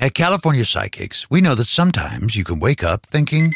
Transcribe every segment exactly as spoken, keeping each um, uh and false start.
At California Psychics, we know that sometimes you can wake up thinking,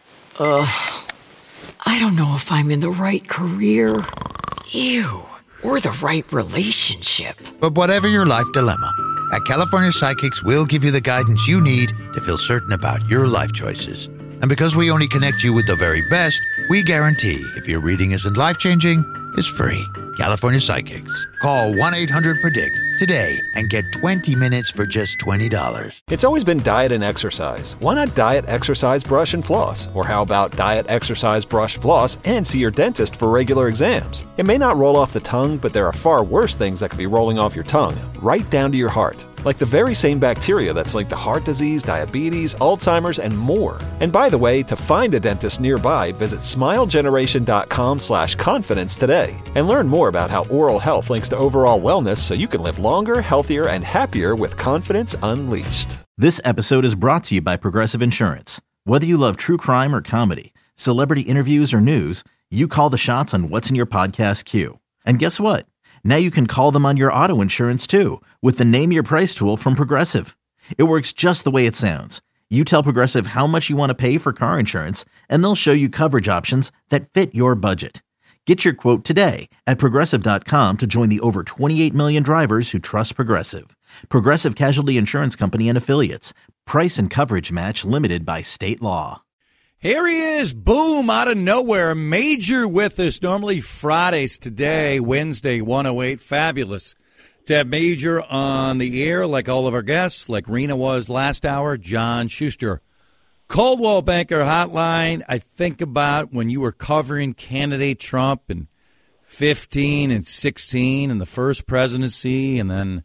Ugh, I don't know if I'm in the right career. Ew, or the right relationship. But whatever your life dilemma, at California Psychics, we'll give you the guidance you need to feel certain about your life choices. And because we only connect you with the very best, we guarantee if your reading isn't life-changing, it's free. California Psychics. Call one eight hundred predict today and get twenty minutes for just twenty dollars. It's always been diet and exercise. Why not diet, exercise, brush, and floss? Or how about diet, exercise, brush, floss, and see your dentist for regular exams? It may not roll off the tongue, but there are far worse things that could be rolling off your tongue, right down to your heart. Like the very same bacteria that's linked to heart disease, diabetes, Alzheimer's, and more. And by the way, to find a dentist nearby, visit smilegeneration.com slash confidence today. And learn more about how oral health links to overall wellness so you can live longer, healthier, and happier with confidence unleashed. This episode is brought to you by Progressive Insurance. Whether you love true crime or comedy, celebrity interviews or news, you call the shots on what's in your podcast queue. And guess what? Now you can call them on your auto insurance too with the Name Your Price tool from Progressive. It works just the way it sounds. You tell Progressive how much you want to pay for car insurance, and they'll show you coverage options that fit your budget. Get your quote today at Progressive dot com to join the over twenty-eight million drivers who trust Progressive. Progressive Casualty Insurance Company and Affiliates. Price and coverage match limited by state law. Here he is, boom, out of nowhere. Major with us. Normally Fridays, today, Wednesday, one oh eight. Fabulous to have Major on the air, like all of our guests, like Rena was last hour, John Schuster. Coldwell Banker Hotline, I think about when you were covering candidate Trump in fifteen and sixteen in the first presidency, and then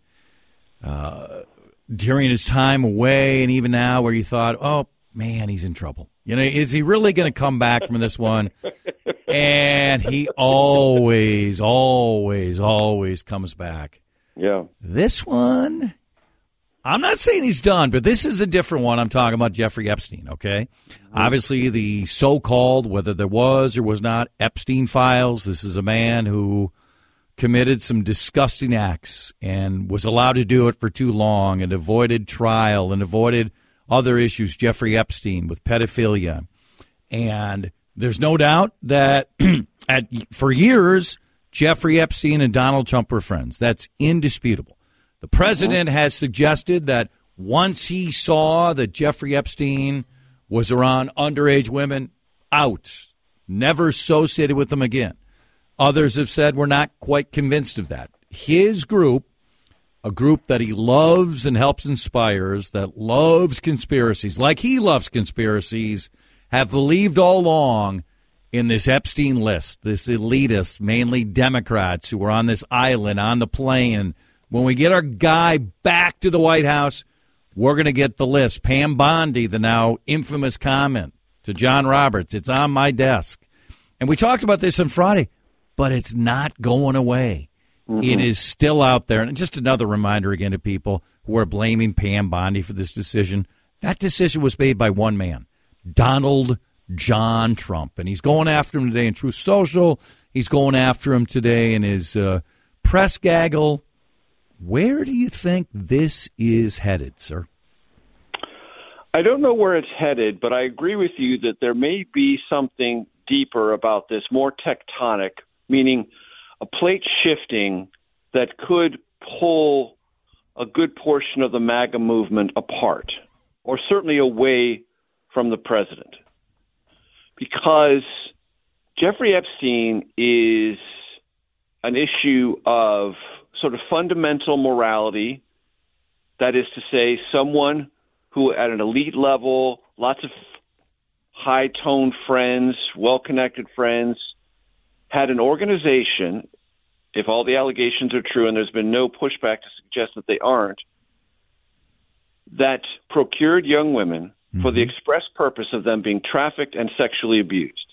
uh, during his time away, and even now where you thought, oh, man, he's in trouble. You know, is he really going to come back from this one? And he always, always, always comes back. Yeah. This one, I'm not saying he's done, but this is a different one. I'm talking about Jeffrey Epstein, okay? Mm-hmm. Obviously, the so-called, whether there was or was not, Epstein files. This is a man who committed some disgusting acts and was allowed to do it for too long and avoided trial and avoided other issues, Jeffrey Epstein with pedophilia. And there's no doubt that at, for years, Jeffrey Epstein and Donald Trump were friends. That's indisputable. The president mm-hmm. has suggested that once he saw that Jeffrey Epstein was around underage women, out, never associated with them again. Others have said we're not quite convinced of that. His group, a group that he loves and helps inspires, that loves conspiracies, like he loves conspiracies, have believed all along in this Epstein list, this elitist, mainly Democrats who were on this island, on the plane. When we get our guy back to the White House, we're going to get the list. Pam Bondi, the now infamous comment to John Roberts, it's on my desk. And we talked about this on Friday, but it's not going away. Mm-hmm. It is still out there. And just another reminder again to people who are blaming Pam Bondi for this decision. That decision was made by one man, Donald John Trump. And he's going after him today in Truth Social. He's going after him today in his uh, press gaggle. Where do you think this is headed, sir? I don't know where it's headed, but I agree with you that there may be something deeper about this, more tectonic, meaning a plate shifting that could pull a good portion of the MAGA movement apart, or certainly away from the president. Because Jeffrey Epstein is an issue of sort of fundamental morality, that is to say, someone who at an elite level, lots of high-toned friends, well-connected friends, had an organization, if all the allegations are true, and there's been no pushback to suggest that they aren't, that procured young women mm-hmm. for the express purpose of them being trafficked and sexually abused.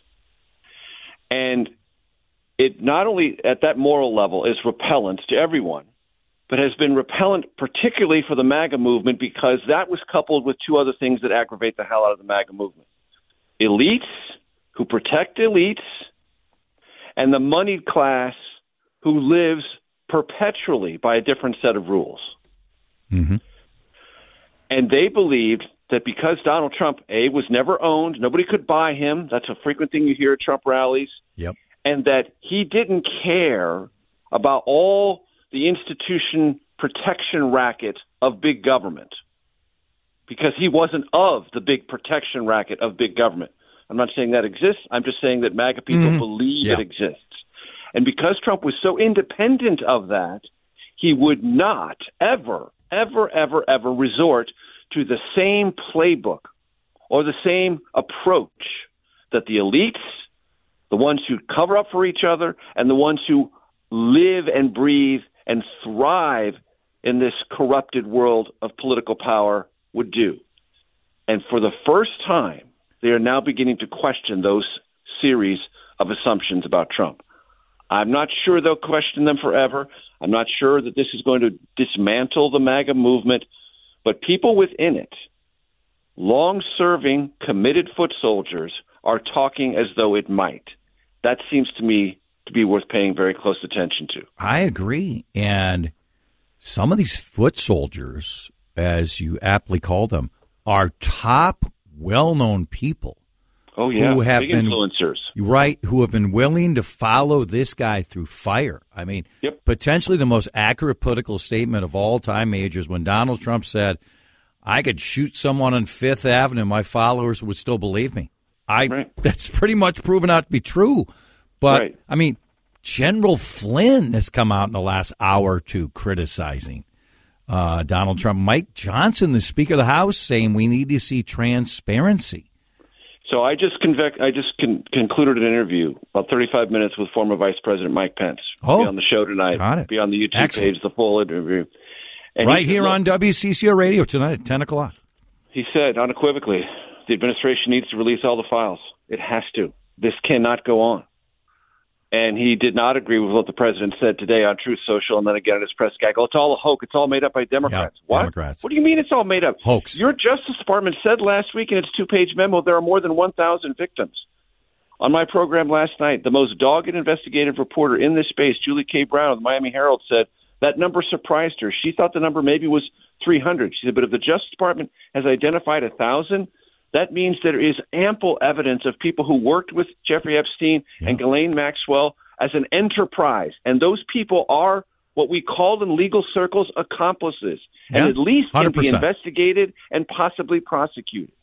And it not only at that moral level is repellent to everyone, but has been repellent particularly for the MAGA movement because that was coupled with two other things that aggravate the hell out of the MAGA movement. Elites who protect elites, and the moneyed class who lives perpetually by a different set of rules. Mm-hmm. And they believed that because Donald Trump, A, was never owned, nobody could buy him. That's a frequent thing you hear at Trump rallies. Yep. And that he didn't care about all the institution protection racket of big government because he wasn't of the big protection racket of big government. I'm not saying that exists. I'm just saying that MAGA people mm-hmm. believe yeah. it exists. And because Trump was so independent of that, he would not ever, ever, ever, ever resort to the same playbook or the same approach that the elites, the ones who cover up for each other, and the ones who live and breathe and thrive in this corrupted world of political power would do. And for the first time, they are now beginning to question those series of assumptions about Trump. I'm not sure they'll question them forever. I'm not sure that this is going to dismantle the MAGA movement, but people within it, long-serving, committed foot soldiers, are talking as though it might. That seems to me to be worth paying very close attention to. I agree. And some of these foot soldiers, as you aptly call them, are top, well-known people. Oh, yeah, who have big been, influencers. Right, who have been willing to follow this guy through fire. I mean, yep. potentially the most accurate political statement of all time, Majors, when Donald Trump said, I could shoot someone on Fifth Avenue, my followers would still believe me. I right. That's pretty much proven out to be true. But, right. I mean, General Flynn has come out in the last hour or two criticizing uh, Donald Trump. Mike Johnson, the Speaker of the House, saying we need to see transparency. So I just convec- I just con- concluded an interview, about thirty-five minutes, with former Vice President Mike Pence. Oh, be on the show tonight. Got it. Be on the YouTube Excellent. page, the full interview. And right he here said, on W C C O Radio tonight at ten o'clock. He said unequivocally, the administration needs to release all the files. It has to. This cannot go on. And he did not agree with what the president said today on Truth Social and then again at his press gaggle. It's all a hoax. It's all made up by Democrats. Yeah, what? Democrats. What do you mean it's all made up? Hoax. Your Justice Department said last week in its two-page memo there are more than one thousand victims. On my program last night, the most dogged investigative reporter in this space, Julie K. Brown of the Miami Herald, said that number surprised her. She thought the number maybe was three hundred. She said, but if the Justice Department has identified one thousand, that means there is ample evidence of people who worked with Jeffrey Epstein yeah. and Ghislaine Maxwell as an enterprise. And those people are what we call in legal circles accomplices, yeah, and at least can one hundred percent be investigated and possibly prosecuted.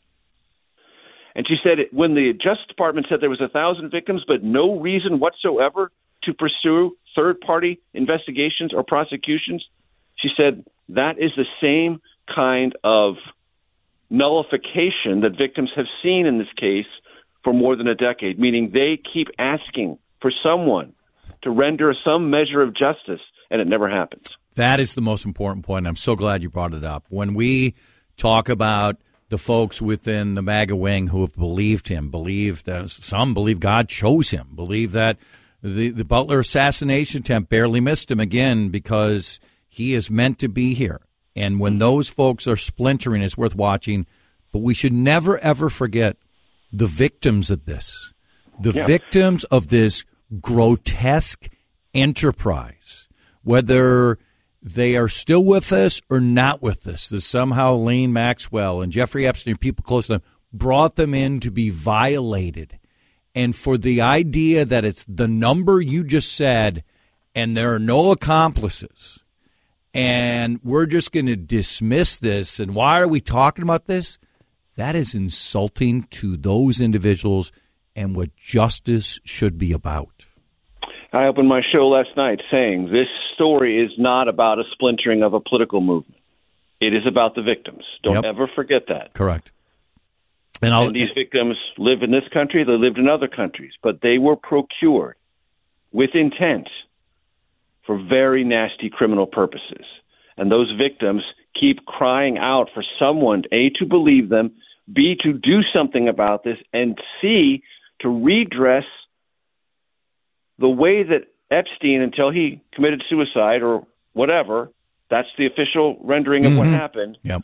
And she said it, when the Justice Department said there was a thousand victims, but no reason whatsoever to pursue third-party investigations or prosecutions, she said that is the same kind of nullification that victims have seen in this case for more than a decade, meaning they keep asking for someone to render some measure of justice, and it never happens. That is the most important point. I'm so glad you brought it up. When we talk about the folks within the MAGA wing who have believed him, believe that some believe God chose him, believe that the, the Butler assassination attempt barely missed him again because he is meant to be here. And when those folks are splintering, it's worth watching. But we should never, ever forget the victims of this, the yeah. victims of this grotesque enterprise, whether they are still with us or not with us, that somehow Ghislaine Maxwell and Jeffrey Epstein, people close to them, brought them in to be violated. And for the idea that it's the number you just said and there are no accomplices and we're just going to dismiss this, and why are we talking about this? That is insulting to those individuals and what justice should be about. I opened my show last night saying this story is not about a splintering of a political movement. It is about the victims. Don't Yep. ever forget that. Correct. And, I'll, And these victims live in this country, they lived in other countries, but they were procured with intent for very nasty criminal purposes. And those victims keep crying out for someone, A, to believe them, B, to do something about this, and C, to redress the way that Epstein, until he committed suicide or whatever, that's the official rendering of mm-hmm. what happened. Yep.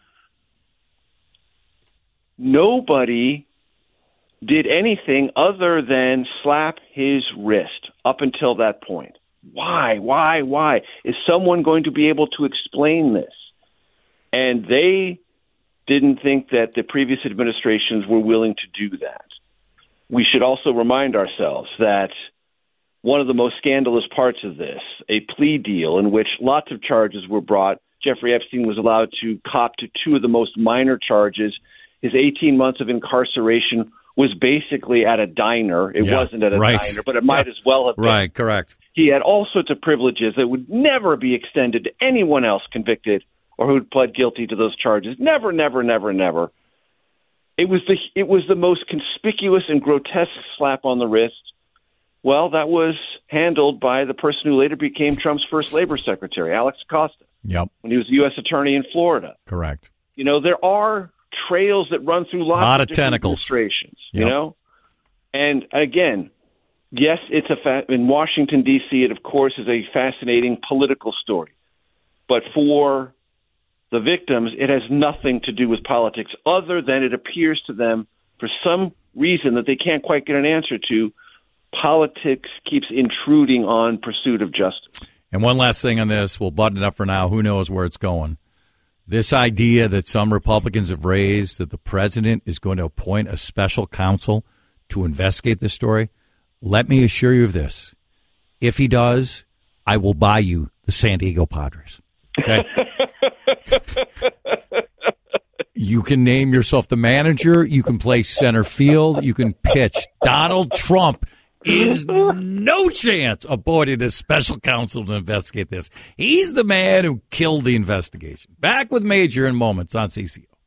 Nobody did anything other than slap his wrist up until that point. Why? Why? Why? Is someone going to be able to explain this? And they didn't think that the previous administrations were willing to do that. We should also remind ourselves that one of the most scandalous parts of this, a plea deal in which lots of charges were brought, Jeffrey Epstein was allowed to cop to two of the most minor charges. His eighteen months of incarceration was basically at a diner. It yeah, wasn't at a right. diner, but it might yeah. as well have been. Right, correct. He had all sorts of privileges that would never be extended to anyone else convicted or who'd pled guilty to those charges. Never, never, never, never. It was the it was the most conspicuous and grotesque slap on the wrist. Well, that was handled by the person who later became Trump's first labor secretary, Alex Acosta. Yep. When he was the U S attorney in Florida. Correct. You know, there are trails that run through lots a lot of, of tentacles. Administrations, yep. you know? And again, yes, it's a fa- in Washington, D C, it, of course, is a fascinating political story. But for the victims, it has nothing to do with politics other than it appears to them, for some reason that they can't quite get an answer to, politics keeps intruding on pursuit of justice. And one last thing on this, we'll button it up for now. Who knows where it's going? This idea that some Republicans have raised that the president is going to appoint a special counsel to investigate this story, let me assure you of this. If he does, I will buy you the San Diego Padres. Okay? You can name yourself the manager. You can play center field. You can pitch. Donald Trump is no chance appointing a special counsel to investigate this. He's the man who killed the investigation. Back with Major in moments on C C O.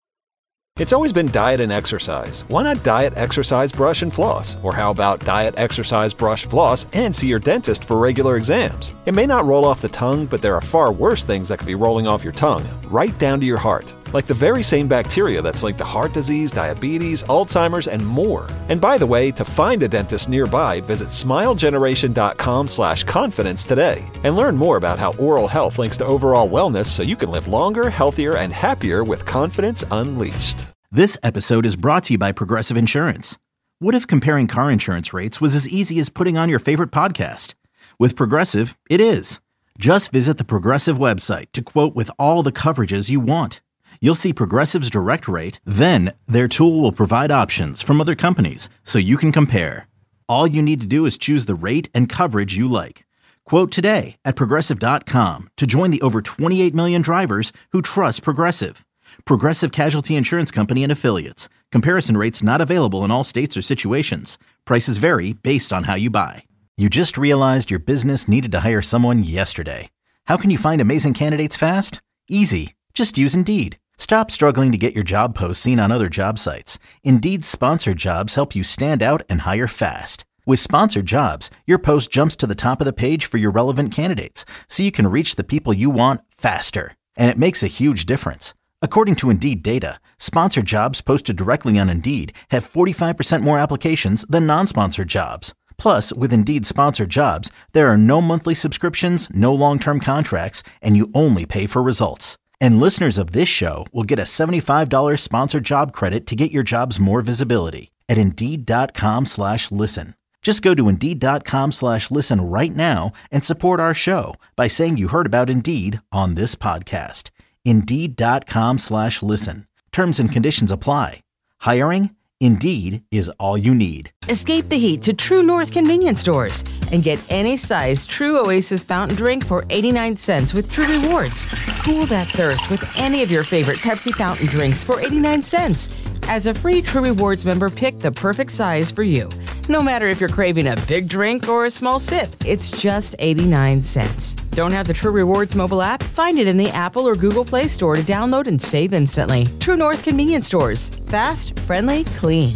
It's always been diet and exercise. Why not diet, exercise, brush, and floss? Or how about diet, exercise, brush, floss, and see your dentist for regular exams? It may not roll off the tongue, but there are far worse things that could be rolling off your tongue, right down to your heart. Like the very same bacteria that's linked to heart disease, diabetes, Alzheimer's, and more. And by the way, to find a dentist nearby, visit smilegeneration.com slash confidence today. And learn more about how oral health links to overall wellness so you can live longer, healthier, and happier with confidence unleashed. This episode is brought to you by Progressive Insurance. What if comparing car insurance rates was as easy as putting on your favorite podcast? With Progressive, it is. Just visit the Progressive website to quote with all the coverages you want. You'll see Progressive's direct rate, then their tool will provide options from other companies so you can compare. All you need to do is choose the rate and coverage you like. Quote today at Progressive dot com to join the over twenty-eight million drivers who trust Progressive. Progressive Casualty Insurance Company and Affiliates. Comparison rates not available in all states or situations. Prices vary based on how you buy. You just realized your business needed to hire someone yesterday. How can you find amazing candidates fast? Easy. Just use Indeed. Stop struggling to get your job posts seen on other job sites. Indeed's sponsored jobs help you stand out and hire fast. With sponsored jobs, your post jumps to the top of the page for your relevant candidates, so you can reach the people you want faster. And it makes a huge difference. According to Indeed data, sponsored jobs posted directly on Indeed have forty-five percent more applications than non-sponsored jobs. Plus, with Indeed sponsored jobs, there are no monthly subscriptions, no long-term contracts, and you only pay for results. And listeners of this show will get a seventy-five dollars sponsored job credit to get your jobs more visibility at Indeed.com slash listen. Just go to Indeed.com slash listen right now and support our show by saying you heard about Indeed on this podcast. Indeed.com slash listen. Terms and conditions apply. Hiring? Indeed is all you need. Escape the heat to True North convenience stores and get any size True Oasis fountain drink for eighty-nine cents with True Rewards. Cool that thirst with any of your favorite Pepsi fountain drinks for eighty-nine cents. As a free True Rewards member, pick the perfect size for you. No matter if you're craving a big drink or a small sip, it's just eighty-nine cents. Don't have the True Rewards mobile app? Find it in the Apple or Google Play Store to download and save instantly. True North convenience stores. Fast, friendly, clean.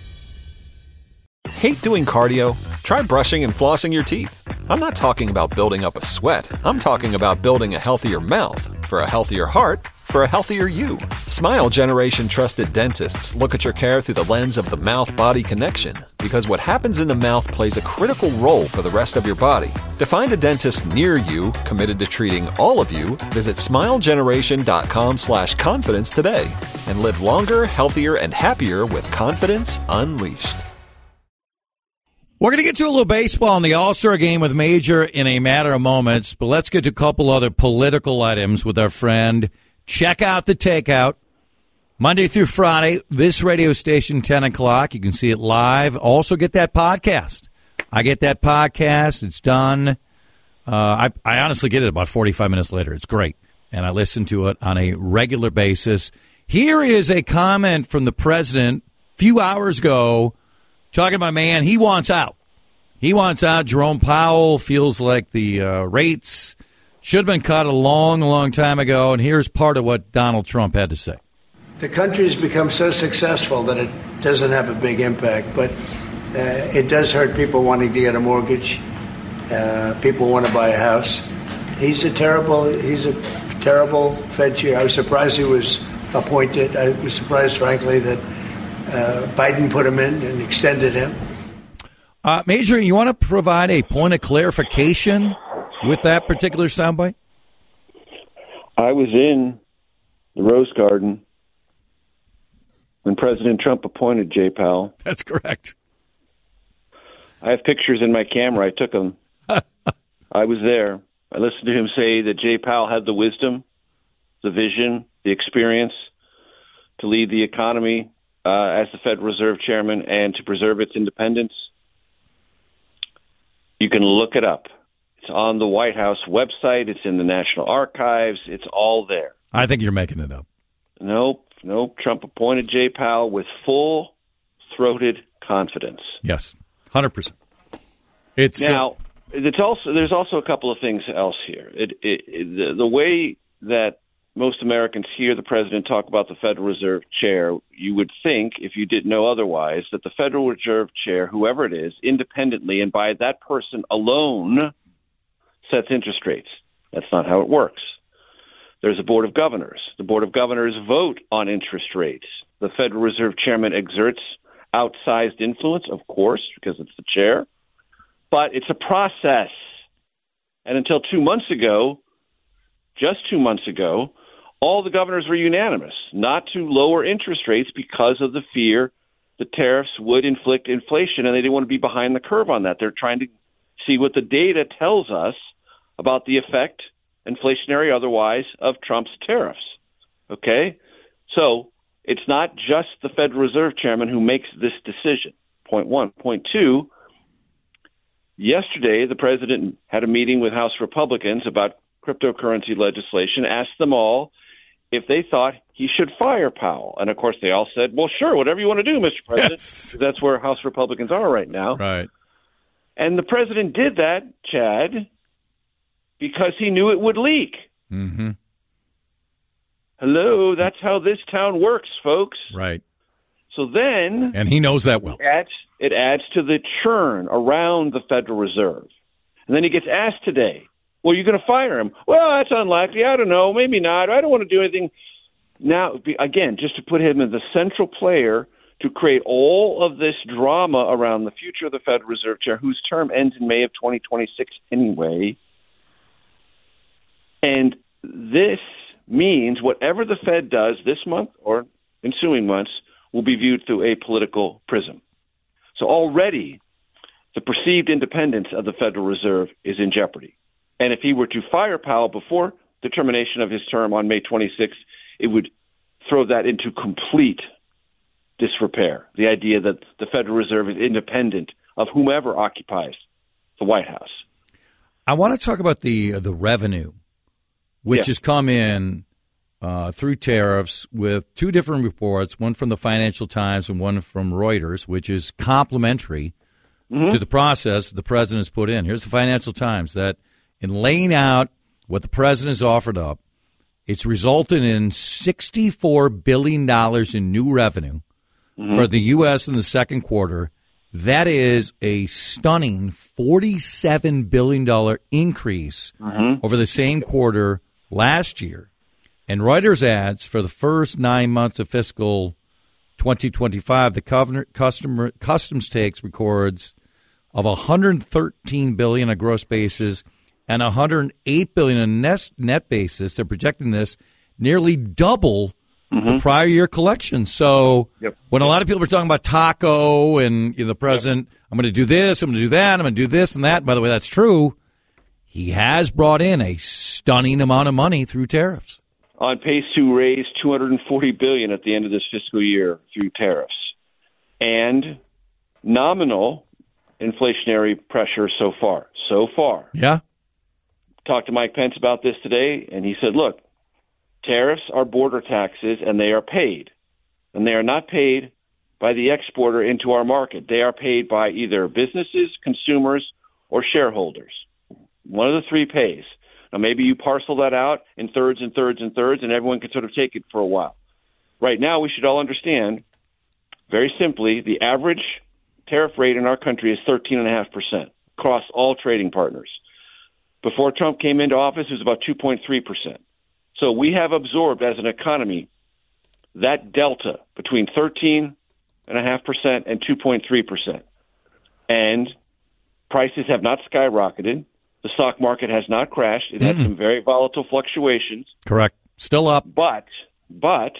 Hate doing cardio? Try brushing and flossing your teeth. I'm not talking about building up a sweat. I'm talking about building a healthier mouth for a healthier heart for a healthier you. Smile Generation trusted dentists look at your care through the lens of the mouth-body connection, because what happens in the mouth plays a critical role for the rest of your body. To find a dentist near you committed to treating all of you, visit smilegeneration.com slash confidence today and live longer, healthier, and happier with confidence unleashed. We're going to get to a little baseball in the All-Star game with Major in a matter of moments, but let's get to a couple other political items with our friend. Check out the takeout. Monday through Friday, this radio station, ten o'clock. You can see it live. Also get that podcast. I get that podcast. It's done. Uh, I, I honestly get it about forty-five minutes later. It's great. And I listen to it on a regular basis. Here is a comment from the president a few hours ago talking about a man he wants out. He wants out. Jerome Powell feels like the uh, rates should have been cut a long, long time ago. And here's part of what Donald Trump had to say. The country has become so successful that it doesn't have a big impact, but uh, it does hurt people wanting to get a mortgage. Uh, people want to buy a house. He's a terrible, he's a terrible Fed chair. I was surprised he was appointed. I was surprised, frankly, that uh, Biden put him in and extended him. Uh, Major, you want to provide a point of clarification with that particular soundbite? I was in the Rose Garden when President Trump appointed Jay Powell. That's correct. I have pictures in my camera. I took them. I was there. I listened to him say that Jay Powell had the wisdom, the vision, the experience to lead the economy uh, as the Federal Reserve Chairman and to preserve its independence. You can look it up. It's on the White House website. It's in the National Archives. It's all there. I think you're making it up. Nope. Nope. Trump appointed Jay Powell with full-throated confidence. Yes, one hundred percent. It's now. Uh, It's also there's also a couple of things else here. It, it, it, the, the way that most Americans hear the president talk about the Federal Reserve Chair, you would think, if you didn't know otherwise, that the Federal Reserve Chair, whoever it is, independently and by that person alone, sets interest rates. That's not how it works. There's a Board of Governors. The Board of Governors vote on interest rates. The Federal Reserve Chairman exerts outsized influence, of course, because it's the chair. But it's a process. And until two months ago, just two months ago, all the governors were unanimous not to lower interest rates because of the fear the tariffs would inflict inflation, and they didn't want to be behind the curve on that. They're trying to see what the data tells us about the effect, inflationary otherwise, of Trump's tariffs. Okay? So it's not just the Federal Reserve Chairman who makes this decision, point one. Point two, yesterday, the president had a meeting with House Republicans about cryptocurrency legislation, asked them all if they thought he should fire Powell. And, of course, they all said, well, sure, whatever you want to do, Mister President. Yes. That's where House Republicans are right now. Right. And the president did that, Chad, because he knew it would leak. Mm-hmm. Hello, that's how this town works, folks. Right. So then... And he knows that well. It adds, it adds to the churn around the Federal Reserve. And then he gets asked today, well, you're going to fire him. Well, that's unlikely. I don't know. Maybe not. I don't want to do anything. Now, again, just to put him as the central player to create all of this drama around the future of the Federal Reserve Chair, whose term ends in May of twenty twenty-six anyway. And this means whatever the Fed does this month or ensuing months will be viewed through a political prism. So already the perceived independence of the Federal Reserve is in jeopardy. And if he were to fire Powell before the termination of his term on May twenty-sixth, it would throw that into complete disrepair. The idea that the Federal Reserve is independent of whomever occupies the White House. I want to talk about the uh, the revenue, which yeah. has come in uh, through tariffs with two different reports, one from the Financial Times and one from Reuters, which is complementary mm-hmm. to the process the president has put in. Here's the Financial Times, that in laying out what the president has offered up, it's resulted in sixty-four billion dollars in new revenue mm-hmm. for the U S in the second quarter. That is a stunning forty-seven billion dollars increase mm-hmm. over the same quarter last year. And Reuters adds for the first nine months of fiscal twenty twenty-five, the customer, customs takes records of one hundred thirteen billion dollars on a gross basis and one hundred eight billion dollars on a net, net basis. They're projecting this nearly double mm-hmm. the prior year collection. So yep. when a lot of people are talking about Taco and you know, the president, yep. I'm going to do this, I'm going to do that, I'm going to do this and that. By the way, that's true. He has brought in a stunning amount of money through tariffs. on pace to raise two hundred forty billion dollars at the end of this fiscal year through tariffs. And nominal inflationary pressure so far. So far. Yeah. Talked to Mike Pence about this today, and he said, look, tariffs are border taxes, and they are paid. And they are not paid by the exporter into our market. They are paid by either businesses, consumers, or shareholders. One of the three pays. Now, maybe you parcel that out in thirds and thirds and thirds, and everyone can sort of take it for a while. Right now, we should all understand, very simply, the average tariff rate in our country is thirteen point five percent across all trading partners. Before Trump came into office, it was about two point three percent. So we have absorbed as an economy that delta between thirteen point five percent and two point three percent. And prices have not skyrocketed. The stock market has not crashed. It had mm-hmm. some very volatile fluctuations. Correct. Still up. But, but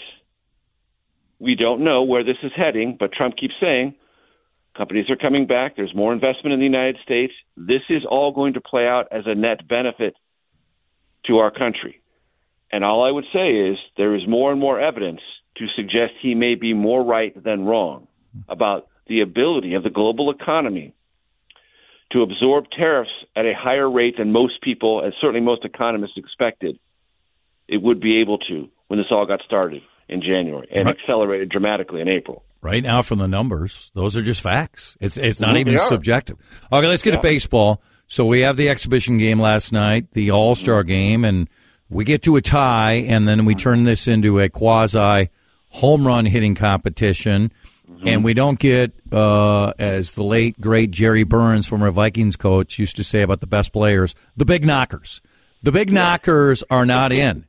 we don't know where this is heading. But Trump keeps saying companies are coming back. There's more investment in the United States. This is all going to play out as a net benefit to our country. And all I would say is there is more and more evidence to suggest he may be more right than wrong about the ability of the global economy to absorb tariffs at a higher rate than most people, and certainly most economists expected it would be able to when this all got started in January and right. accelerated dramatically in April. Right now from the numbers, those are just facts. It's it's not even subjective. Okay, let's get yeah. to baseball. So we have the exhibition game last night, the All-Star game, and we get to a tie, and then we turn this into a quasi home run hitting competition. Mm-hmm. And we don't get, uh, as the late, great Jerry Burns, former Vikings coach, used to say about the best players, the big knockers. The big knockers are not in.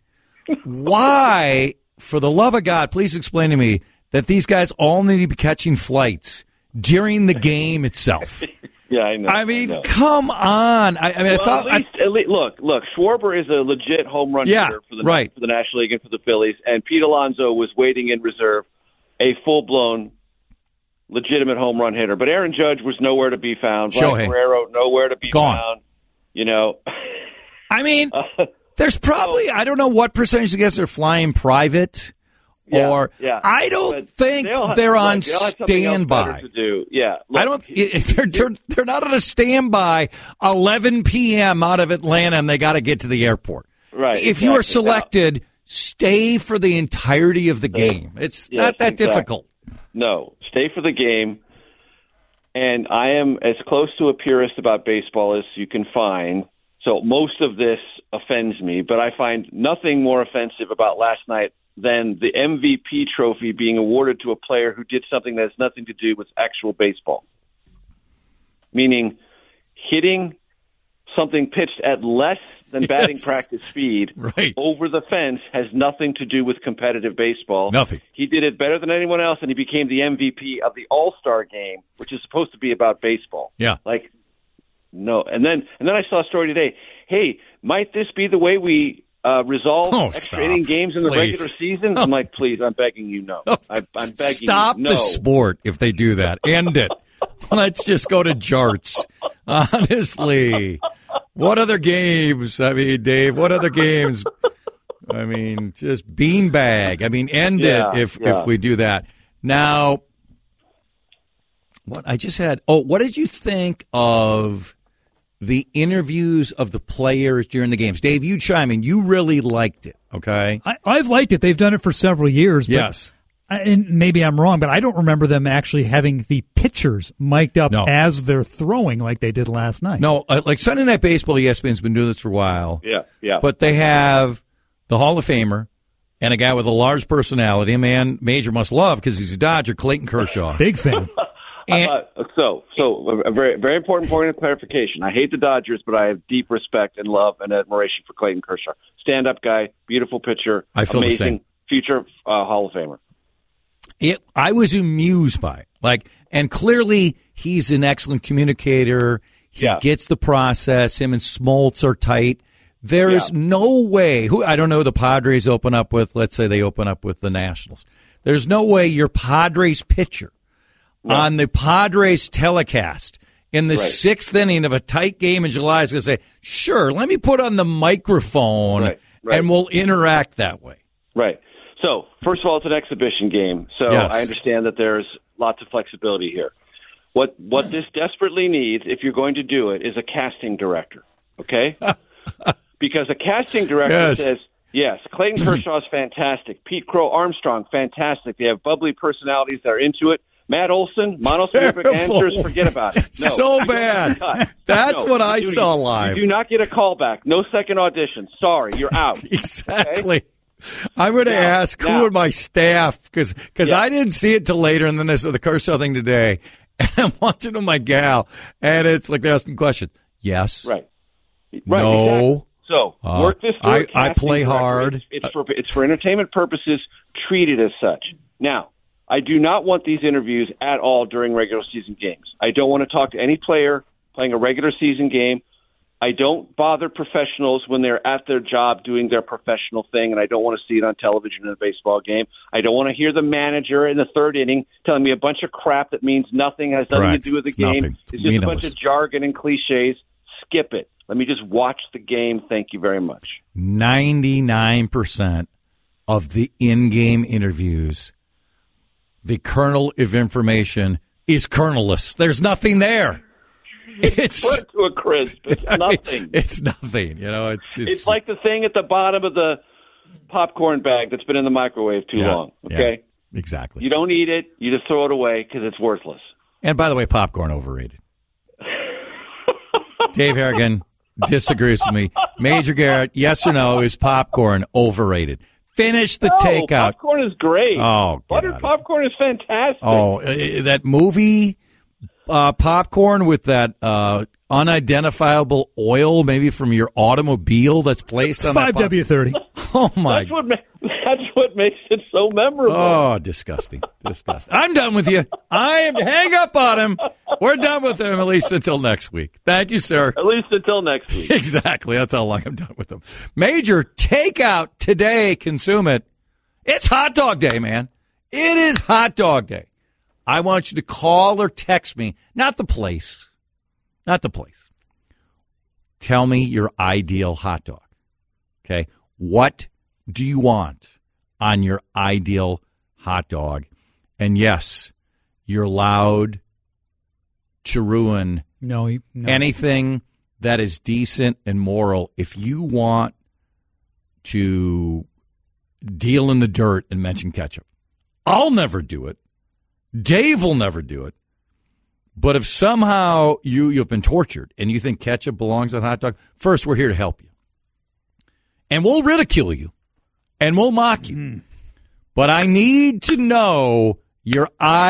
Why, for the love of God, please explain to me that these guys all need to be catching flights during the game itself. Yeah, I know. I mean, I know. come on. I, I mean, well, I thought. At least, I, at least, look, look. Schwarber is a legit home run yeah, hitter for the, right. for the National League and for the Phillies, and Pete Alonso was waiting in reserve, a full-blown, legitimate home run hitter. But Aaron Judge was nowhere to be found. Vlad Guerrero nowhere to be Gone. found. You know. I mean, there's probably I don't know what percentage of guys are flying private. Yeah, or yeah. I don't but think they have, they're look, on they standby. To do. Yeah, look, I don't. They're, they're they're not on a standby. eleven p.m. out of Atlanta, and they got to get to the airport. Right. If exactly. you are selected, yeah. stay for the entirety of the game. It's yes, not that exactly. difficult. No, stay for the game. And I am as close to a purist about baseball as you can find. So most of this offends me, but I find nothing more offensive about last night than the M V P trophy being awarded to a player who did something that has nothing to do with actual baseball. Meaning hitting something pitched at less than batting yes. practice speed right. over the fence has nothing to do with competitive baseball. Nothing. He did it better than anyone else, and he became the M V P of the All-Star game, which is supposed to be about baseball. Yeah. Like, no. And then and then I saw a story today. Hey, might this be the way we Uh, resolve oh, extra inning games in the please. regular season? I'm like, please, I'm begging you, no. Oh, I, I'm begging Stop you, no. the sport if they do that. End it. Let's just go to jarts. Honestly. What other games? I mean, Dave, what other games? I mean, just beanbag. I mean, end yeah, it if, yeah. if we do that. Now, what I just had, oh, what did you think of the interviews of the players during the games? Dave, you chime in. You really liked it, okay? I, I've liked it. They've done it for several years. But, yes. And maybe I'm wrong, but I don't remember them actually having the pitchers mic'd up no. as they're throwing like they did last night. No, uh, like Sunday Night Baseball, E S P N's been doing this for a while. Yeah, yeah. But they have the Hall of Famer and a guy with a large personality, a man Major must love because he's a Dodger, Clayton Kershaw. Big fan. And, uh, so, so a very, very important point of clarification. I hate the Dodgers, but I have deep respect and love and admiration for Clayton Kershaw. Stand-up guy, beautiful pitcher, I feel amazing, the same. future uh, Hall of Famer. It, I was amused by it. Like, and clearly he's an excellent communicator. He yeah. gets the process. Him and Smoltz are tight. There is yeah. no way. Who I don't know. The Padres open up with. Let's say they open up with the Nationals. There's no way your Padres pitcher. Right. On the Padres telecast in the right. sixth inning of a tight game in July is going to say, sure, let me put on the microphone right. Right. and we'll interact that way. Right. So, first of all, it's an exhibition game, so Yes. I understand that there's lots of flexibility here. What what this desperately needs, if you're going to do it, is a casting director, okay? Because a casting director Yes. says, yes, Clayton Kershaw's fantastic. Pete Crow Armstrong, fantastic. They have bubbly personalities that are into it. Matt Olson, monosyllabic Terrible. answers, forget about it. No. So bad. That's No, what I you do- saw live. You do not get a call back. No second audition. Sorry, you're out. Exactly. I'm going to Now- ask who now- in my staff, because Yeah. I didn't see it till later, and then this the Kershaw thing today. And I'm watching on my gal, and it's like they're asking questions. Yes. Right. Right. No. Exactly. So Uh, work this through. I- a I casting play director. hard. It's, it's for it's for entertainment purposes. Treat it as such. Now, I do not want these interviews at all during regular season games. I don't want to talk to any player playing a regular season game. I don't bother professionals when they're at their job doing their professional thing, and I don't want to see it on television in a baseball game. I don't want to hear the manager in the third inning telling me a bunch of crap that means nothing, has nothing Correct. to do with the It's game. nothing. It's It's just a bunch meaningless. of jargon and cliches. Skip it. Let me just watch the game. Thank you very much. ninety-nine percent of the in-game interviews, the kernel of information is kernelless. There's nothing there. It's Put it to a crisp. It's I mean, nothing. it's nothing. You know, it's it's, It's like the thing at the bottom of the popcorn bag that's been in the microwave too Yeah, long. Okay, yeah, exactly. you don't eat it. You just throw it away because it's worthless. And by the way, popcorn overrated. Dave Harrigan disagrees with me. Major Garrett, yes or no, is popcorn overrated? Finish the No, takeout. popcorn is great. Oh, get buttered out of popcorn is fantastic. Oh, uh, that movie uh, popcorn with that uh, unidentifiable oil, maybe from your automobile that's placed on Five that pop- W thirty. Oh my! That's what ma- that's what makes it so memorable. Oh, disgusting, disgusting. I'm done with you. I am. Hang up on him. We're done with him at least until next week. Thank you, sir. At least until next week. Exactly. That's how long I'm done with them. Major takeout today. Consume it. It's hot dog day, man. It is hot dog day. I want you to call or text me, not the place, not the place. Tell me your ideal hot dog. Okay. What do you want on your ideal hot dog? And yes, you're allowed to ruin No, you- no. anything that is decent and moral. If you want to deal in the dirt and mention ketchup, I'll never do it. Dave will never do it. But if somehow you, you've been tortured and you think ketchup belongs on a hot dog, first, we're here to help you. And we'll ridicule you. And we'll mock you. Mm. But I need to know your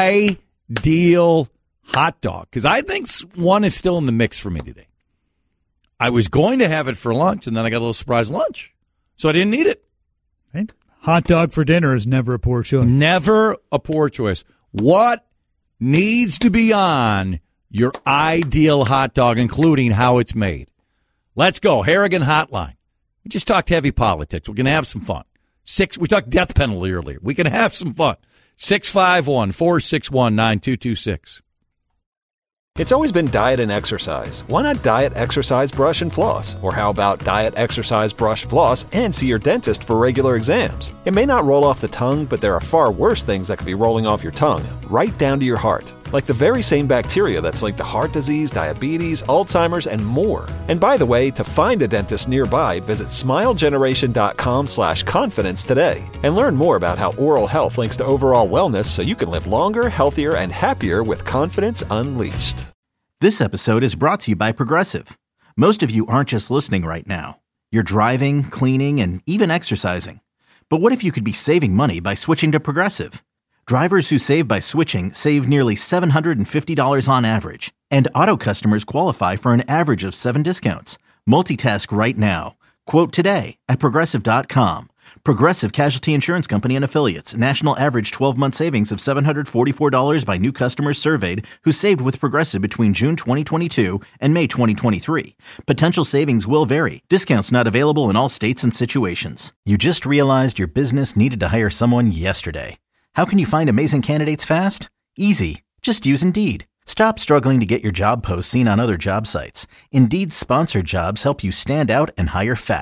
ideal hot dog, because I think one is still in the mix for me today. I was going to have it for lunch, and then I got a little surprise lunch. So I didn't need it. Right? Hot dog for dinner is never a poor choice. Never a poor choice. What needs to be on your ideal hot dog, including how it's made? Let's go. Harrigan Hotline. We just talked heavy politics. We're going to have some fun. Six. We talked death penalty earlier. We can have some fun. six five one, four six one, nine two two six. It's always been diet and exercise. Why not diet, exercise, brush, and floss? Or how about diet, exercise, brush, floss, and see your dentist for regular exams? It may not roll off the tongue, but there are far worse things that could be rolling off your tongue, right down to your heart. Like the very same bacteria that's linked to heart disease, diabetes, Alzheimer's, and more. And by the way, to find a dentist nearby, visit smilegeneration.com slash confidence today. And learn more about how oral health links to overall wellness so you can live longer, healthier, and happier with confidence unleashed. This episode is brought to you by Progressive. Most of you aren't just listening right now. You're driving, cleaning, and even exercising. But what if you could be saving money by switching to Progressive? Drivers who save by switching save nearly seven hundred fifty dollars on average. And auto customers qualify for an average of seven discounts. Multitask right now. Quote today at Progressive dot com. Progressive Casualty Insurance Company and Affiliates. National average twelve-month savings of seven hundred forty-four dollars by new customers surveyed who saved with Progressive between June twenty twenty-two and May twenty twenty-three. Potential savings will vary. Discounts not available in all states and situations. You just realized your business needed to hire someone yesterday. How can you find amazing candidates fast? Easy. Just use Indeed. Stop struggling to get your job posts seen on other job sites. Indeed's sponsored jobs help you stand out and hire fast.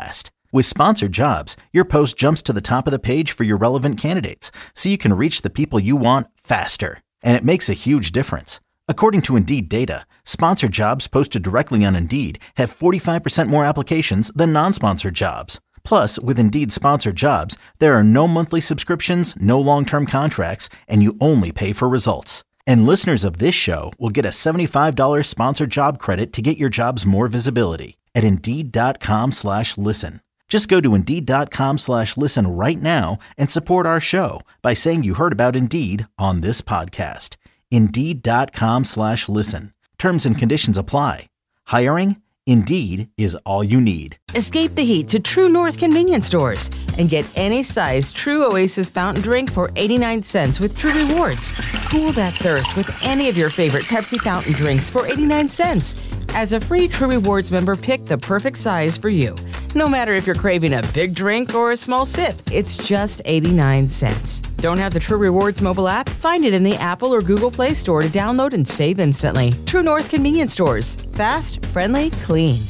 With Sponsored Jobs, your post jumps to the top of the page for your relevant candidates, so you can reach the people you want faster. And it makes a huge difference. According to Indeed data, sponsored jobs posted directly on Indeed have forty-five percent more applications than non-sponsored jobs. Plus, with Indeed Sponsored Jobs, there are no monthly subscriptions, no long-term contracts, and you only pay for results. And listeners of this show will get a seventy-five dollars sponsored job credit to get your jobs more visibility at Indeed.com slash listen. Just go to Indeed.com slash listen right now and support our show by saying you heard about Indeed on this podcast. Indeed.com slash listen. Terms and conditions apply. Hiring? Indeed is all you need. Escape the heat to True North convenience stores and get any size True Oasis fountain drink for eighty-nine cents with True Rewards. Cool that thirst with any of your favorite Pepsi fountain drinks for eighty-nine cents. As a free True Rewards member, pick the perfect size for you. No matter if you're craving a big drink or a small sip, it's just eighty-nine cents. Don't have the True Rewards mobile app? Find it in the Apple or Google Play Store to download and save instantly. True North convenience stores. Fast, friendly, clean.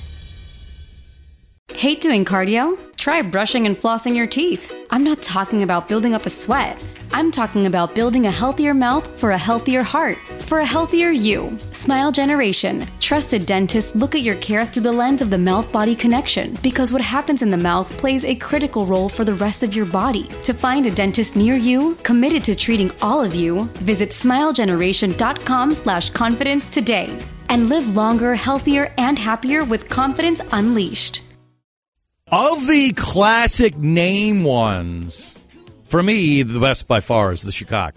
Hate doing cardio? Try brushing and flossing your teeth. I'm not talking about building up a sweat. I'm talking about building a healthier mouth for a healthier heart, for a healthier you. Smile Generation. Trusted dentists look at your care through the lens of the mouth-body connection, because what happens in the mouth plays a critical role for the rest of your body. To find a dentist near you, committed to treating all of you, visit smilegeneration.com slash confidence today and live longer, healthier, and happier with confidence unleashed. Of the classic name ones, for me, the best by far is the Chicago.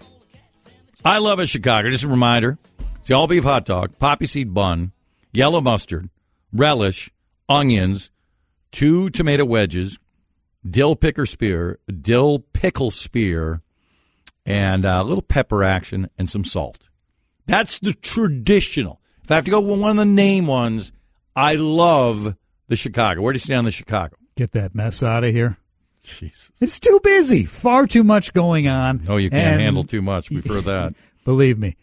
I love a Chicago. Just a reminder, it's the all-beef hot dog, poppy seed bun, yellow mustard, relish, onions, two tomato wedges, dill picker spear, dill pickle spear, and a little pepper action and some salt. That's the traditional. If I have to go with one of the name ones, I love the Chicago. Where do you stand on the Chicago? Get that mess out of here. Jesus. It's too busy. Far too much going on. No, you can't and handle too much. We've heard that. Believe me.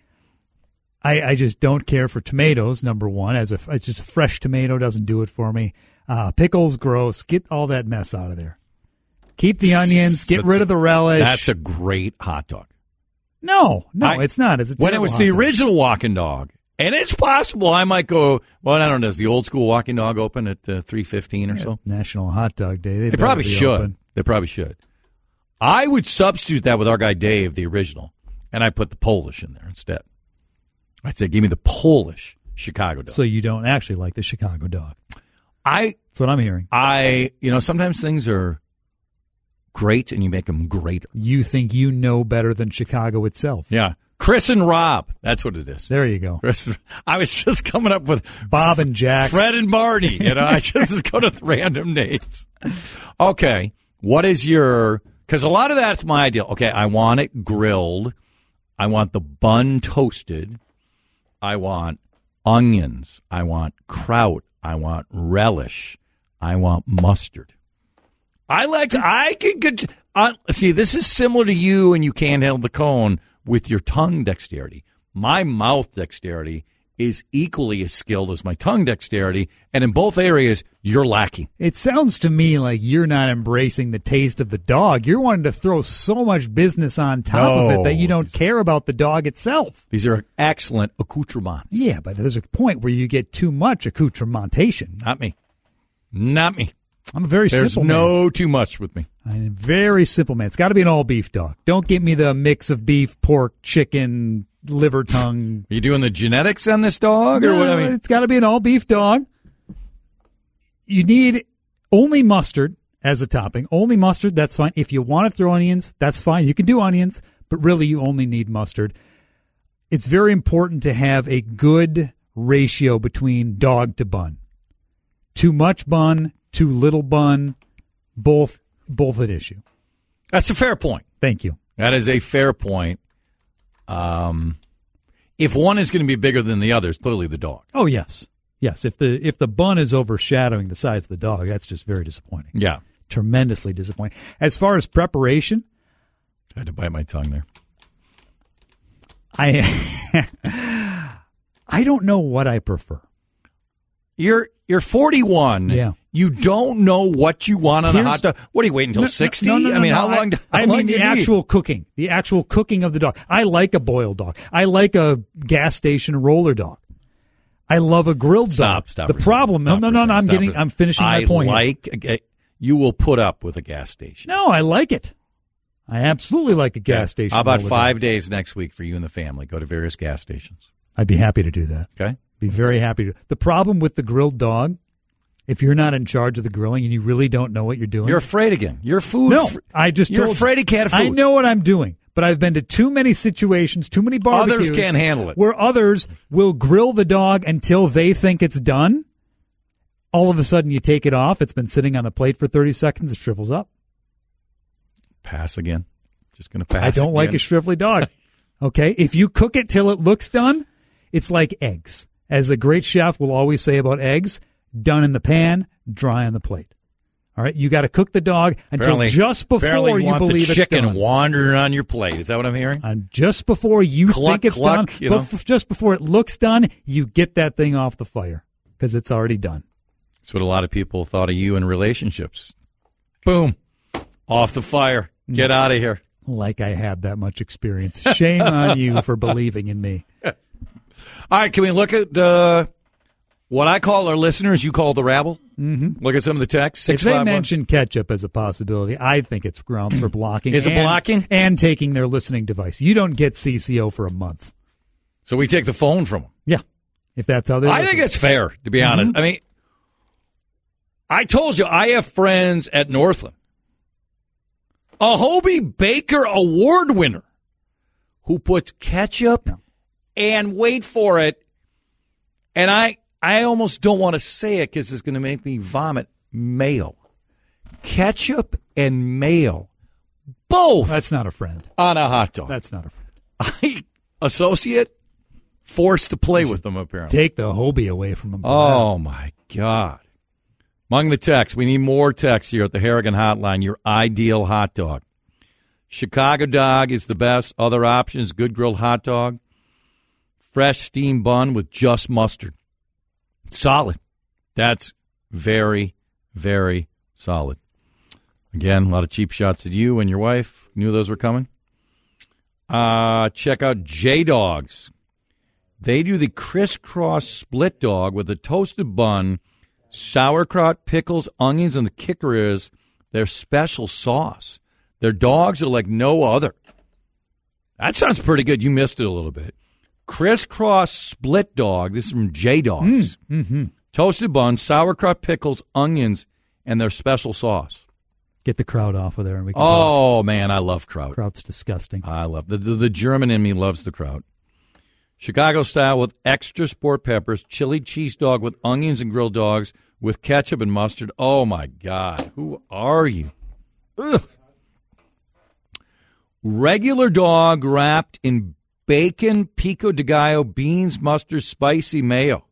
I, I just don't care for tomatoes, number one. As a, it's just a fresh tomato doesn't do it for me. Uh, pickles, gross. Get all that mess out of there. Keep the onions. Get That's rid of the relish. That's a great hot dog. No, no, I, it's not. It's a when it was the hot dog. original walking dog. And it's possible I might go, well, I don't know, is the old school walking dog open at uh, three fifteen or yeah, so? National Hot Dog Day. They, they probably should. Open. They probably should. I would substitute that with our guy Dave, the original, and I put the Polish in there instead. I'd say, give me the Polish Chicago dog. So you don't actually like the Chicago dog. I. That's what I'm hearing. I, you know, sometimes things are great and you make them greater. You think you know better than Chicago itself. Yeah. Chris and Rob. That's what it is. There you go. Chris, I was just coming up with Bob and Jack. Fred and Marty. You know, I just go to random names. Okay. What is your, because a lot of that's my ideal. Okay. I want it grilled. I want the bun toasted. I want onions. I want kraut. I want relish. I want mustard. I like, to, I can get, uh, see, this is similar to you and you can't handle the cone. With your tongue dexterity. My mouth dexterity is equally as skilled as my tongue dexterity, and in both areas, you're lacking. It sounds to me like you're not embracing the taste of the dog. You're wanting to throw so much business on top no. of it that you don't care about the dog itself. These are excellent accoutrements. Yeah, but there's a point where you get too much accoutramentation. Not me. Not me. I'm a very There's simple no man. There's no too much with me. I'm a very simple man. It's got to be an all-beef dog. Don't give me the mix of beef, pork, chicken, liver tongue. Are you doing the genetics on this dog? No, or what? I mean, it's got to be an all-beef dog. You need only mustard as a topping. Only mustard, that's fine. If you want to throw onions, that's fine. You can do onions, but really you only need mustard. It's very important to have a good ratio between dog to bun. Too much bun, too little bun, both both at issue. That's a fair point. Thank you. That is a fair point. Um, if one is going to be bigger than the other, it's clearly the dog. Oh, yes. Yes, if the if the bun is overshadowing the size of the dog, that's just very disappointing. Yeah. Tremendously disappointing. As far as preparation, I had to bite my tongue there. I I don't know what I prefer. You're you're forty-one. Yeah. You don't know what you want on Here's, a hot dog. What are you waiting until no, sixty? No, no, no, I mean, no, how I, long? How I long mean do the you need? actual cooking, the actual cooking of the dog. I like a boiled dog. I like a gas station roller dog. I love a grilled Stop, dog. stop. The problem, no, no, no, no. I'm Stop getting, I'm finishing my I point. I like. You will put up with a gas station. No, I like it. I absolutely like a gas Okay. station. How about roller five dog. days next week for you and the family? Go to various gas stations. I'd be happy to do that. Okay. Be very happy to. The problem with the grilled dog, if you're not in charge of the grilling and you really don't know what you're doing, You're afraid again. You're food. No, fr- I just You're told afraid you. of cat food. I know what I'm doing, but I've been to too many situations, too many barbecues. Others can't handle it. Where others will grill the dog until they think it's done. All of a sudden, you take it off. It's been sitting on the plate for thirty seconds. It shrivels up. Pass again. Just going to pass. I don't like again. a shrivelly dog. Okay? If you cook it till it looks done, it's like eggs. As a great chef will always say about eggs, done in the pan, dry on the plate. All right? You got to cook the dog until Apparently- just apparently before you, you want believe the it's chicken done. wandering on your plate. Is that what I'm hearing? And just before you Cluck, think it's cluck, done, you know? bef- just before it looks done, you get that thing off the fire because it's already done. That's what a lot of people thought of you in relationships. Boom. Off the fire. Get out of here. Like I had that much experience. Shame on you for believing in me. All right, can we look at uh, what I call our listeners, you call the rabble? Mm-hmm. Look at some of the text. If Six, they five, one. mention ketchup as a possibility, I think it's grounds for blocking. Is it and- blocking? And taking their listening device. You don't get C C O for a month. So we take the phone from them. Yeah, if that's how they I listen. think it's fair, to be Mm-hmm. honest. I mean, I told you I have friends at Northland. A Hobie Baker Award winner who puts ketchup and, wait for it, and I I almost don't want to say it because it's going to make me vomit, mayo. Ketchup and mayo. Both. That's not a friend. On a hot dog. That's not a friend. I, associate, forced to play with them, apparently. Take the Hobie away from them. for Oh, my God. Among the texts, we need more texts here at the Harrigan Hotline, your ideal hot dog. Chicago dog is the best. Other options, good grilled hot dog, fresh steamed bun with just mustard. Solid. That's very, very solid. Again, a lot of cheap shots at you and your wife. Knew those were coming. Uh, check out J-Dogs. They do the crisscross split dog with a toasted bun, sauerkraut, pickles, onions, and the kicker is their special sauce. Their dogs are like no other. That sounds pretty good. You missed it a little bit. Crisscross split dog. This is from J-Dogs. Mm, mm-hmm. Toasted bun, sauerkraut, pickles, onions, and their special sauce. Get the crowd off of there. And we can Oh, go. Man, I love kraut. Kraut's disgusting. I love the, the the German in me loves the kraut. Chicago style with extra sport peppers, chili cheese dog with onions and grilled dogs with ketchup and mustard. Oh, my God. Who are you? Ugh. Regular dog wrapped in bacon, pico de gallo, beans, mustard, spicy mayo.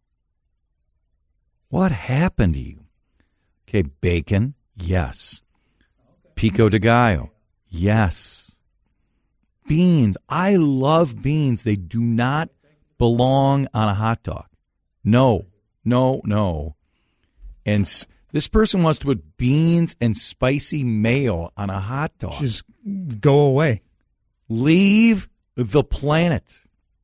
What happened to you? Okay, bacon, yes. Pico de gallo, yes. Beans, I love beans. They do not belong on a hot dog. No, no, no. And s- this person wants to put beans and spicy mayo on a hot dog. Just go away. Leave the planet.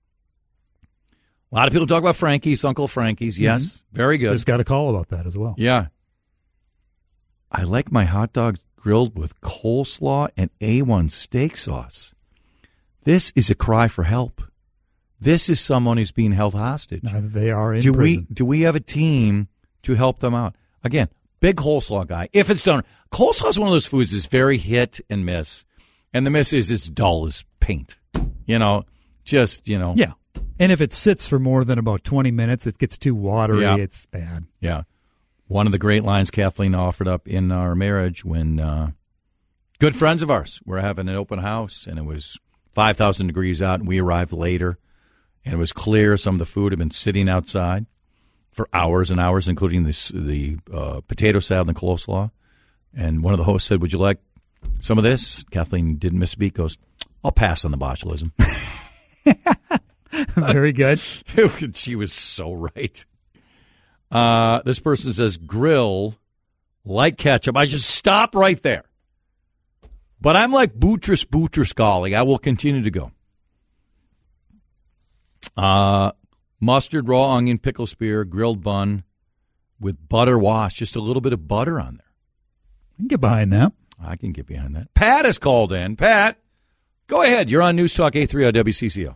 A lot of people talk about Frankie's, Uncle Frankie's. Yes, mm-hmm. Very good. Just got a call about that as well. Yeah. I like my hot dogs grilled with coleslaw and A one steak sauce. This is a cry for help. This is someone who's being held hostage. No, they are in do prison. we do we have a team to help them out? Again, big coleslaw guy. If it's done, coleslaw is one of those foods that's very hit and miss. And the miss is it's dull as paint. You know, just, you know. Yeah. And if it sits for more than about twenty minutes, it gets too watery. Yeah. It's bad. Yeah. One of the great lines Kathleen offered up in our marriage when uh, good friends of ours were having an open house, and it was five thousand degrees out, and we arrived later, and it was clear some of the food had been sitting outside for hours and hours, including this, the uh, potato salad and coleslaw. And one of the hosts said, would you like some of this? Kathleen didn't misspeak, goes, I'll pass on the botulism. Very good. She was so right. Uh, this person says grill like ketchup. I just stop right there. But I'm like Boutros Boutros-Ghali. I will continue to go. Uh, mustard, raw onion, pickle spear, grilled bun with butter wash. Just a little bit of butter on there. I can get behind that. I can get behind that. Pat has called in. Pat, go ahead. You're on News Talk eight thirty W C C O.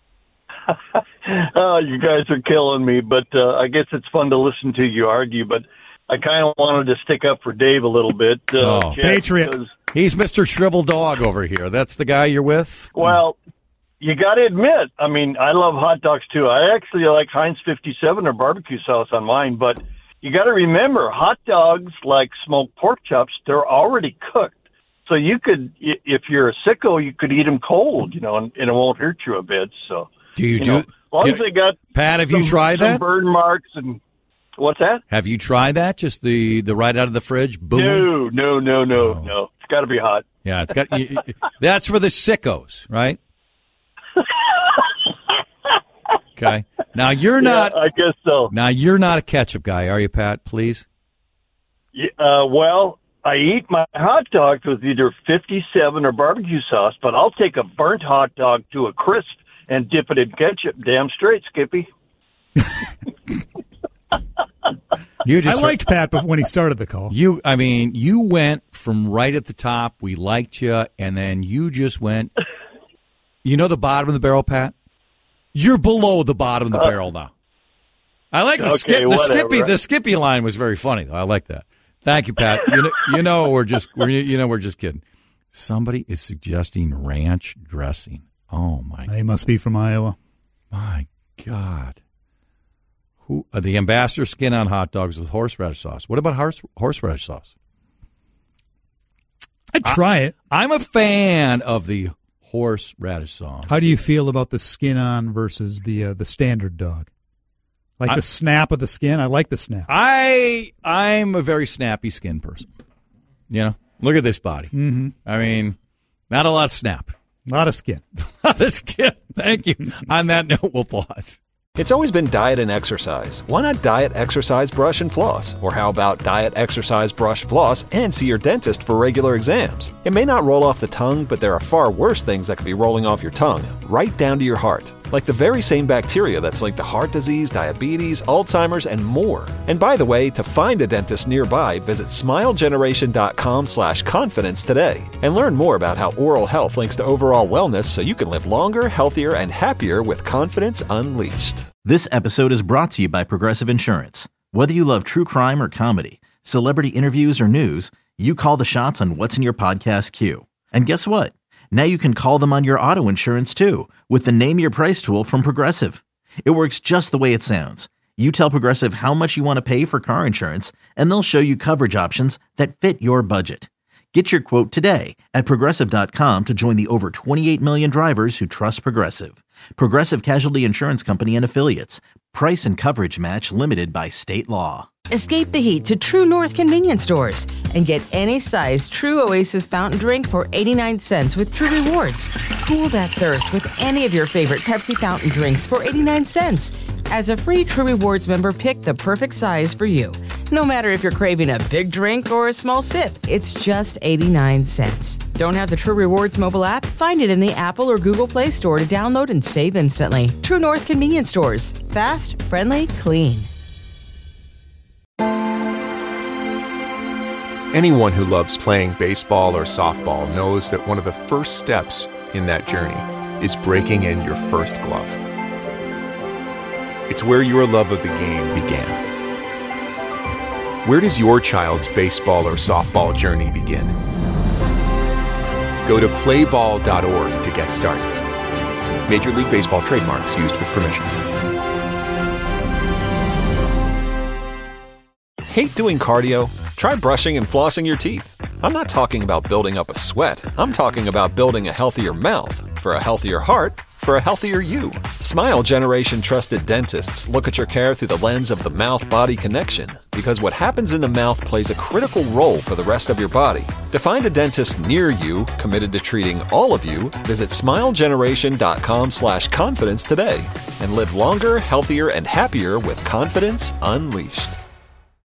Oh, you guys are killing me, but uh, I guess it's fun to listen to you argue, but I kind of wanted to stick up for Dave a little bit. Uh, oh, Jeff, Patriot. Because, he's Mister Shriveled Dog over here. That's the guy you're with? well, you got to admit, I mean, I love hot dogs, too. I actually like Heinz fifty-seven or barbecue sauce on mine, but you got to remember, hot dogs, like smoked pork chops, they're already cooked. So you could, if you're a sicko, you could eat them cold, you know, and, and it won't hurt you a bit. So, do you, you do know, as long do, as they got Pat, have some, you tried some that? burn marks and what's that? Have you tried that? Just the, the right out of the fridge? Boom. No, no, no, no, Oh. no. It's got to be hot. Yeah, it's got. you, that's for the sickos, right? Okay. Now you're not. Yeah, I guess so. Now you're not a ketchup guy, are you, Pat? Please. Yeah, uh, well, I eat my hot dogs with either fifty-seven or barbecue sauce, but I'll take a burnt hot dog to a crisp and dip it in ketchup. Damn straight, Skippy. You just I liked Pat before when he started the call. You, I mean, you went from right at the top. We liked you, and then you just went. You know the bottom of the barrel, Pat. You're below the bottom of the barrel now. I like the, Okay, skip, the whatever. Skippy. The Skippy line was very funny, though. I like that. Thank you, Pat. You know, you know we're just, we're, you know, we're just kidding. Somebody is suggesting ranch dressing. Oh my! They must be from Iowa. My God. Who uh, the ambassador skin on hot dogs with horseradish sauce? What about horse, horseradish sauce? I'd try I, it. I'm a fan of the horseradish sauce. How do you feel about the skin on versus the uh, the standard dog? Like I, the snap of the skin? I like the snap. I I'm a very snappy skin person. You know, look at this body. Mm-hmm. I mean, not a lot of snap. A lot of skin. A lot of skin. Thank you. On that note, we'll pause. It's always been diet and exercise. Why not diet, exercise, brush, and floss? Or how about diet, exercise, brush, floss, and see your dentist for regular exams? It may not roll off the tongue, but there are far worse things that could be rolling off your tongue, right down to your heart. Like the very same bacteria that's linked to heart disease, diabetes, Alzheimer's, and more. And by the way, to find a dentist nearby, visit smilegeneration.com slash confidence today. And learn more about how oral health links to overall wellness so you can live longer, healthier, and happier with confidence unleashed. This episode is brought to you by Progressive Insurance. Whether you love true crime or comedy, celebrity interviews or news, you call the shots on what's in your podcast queue. And guess what? Now you can call them on your auto insurance too with the Name Your Price tool from Progressive. It works just the way it sounds. You tell Progressive how much you want to pay for car insurance, and they'll show you coverage options that fit your budget. Get your quote today at Progressive dot com to join the over twenty-eight million drivers who trust Progressive. Progressive Casualty Insurance Company and Affiliates. Price and coverage match limited by state law. Escape the heat to True North convenience stores and get any size True Oasis fountain drink for eighty-nine cents with True Rewards. Cool that thirst with any of your favorite Pepsi fountain drinks for eighty-nine cents. As a free True Rewards member, pick the perfect size for you. No matter if you're craving a big drink or a small sip, it's just eighty-nine cents. Don't have the True Rewards mobile app? Find it in the Apple or Google Play Store to download and save instantly. True North convenience stores. Fast, friendly, clean. Anyone who loves playing baseball or softball knows that one of the first steps in that journey is breaking in your first glove. It's where your love of the game began. Where does your child's baseball or softball journey begin? Go to play ball dot org to get started. Major League Baseball trademarks used with permission. Hate doing cardio? Try brushing and flossing your teeth. I'm not talking about building up a sweat. I'm talking about building a healthier mouth for a healthier heart for for a healthier you. Smile Generation trusted dentists look at your care through the lens of the mouth-body connection, because what happens in the mouth plays a critical role for the rest of your body. To find a dentist near you committed to treating all of you, visit smilegeneration.com slash confidence today and live longer, healthier, and happier with confidence unleashed.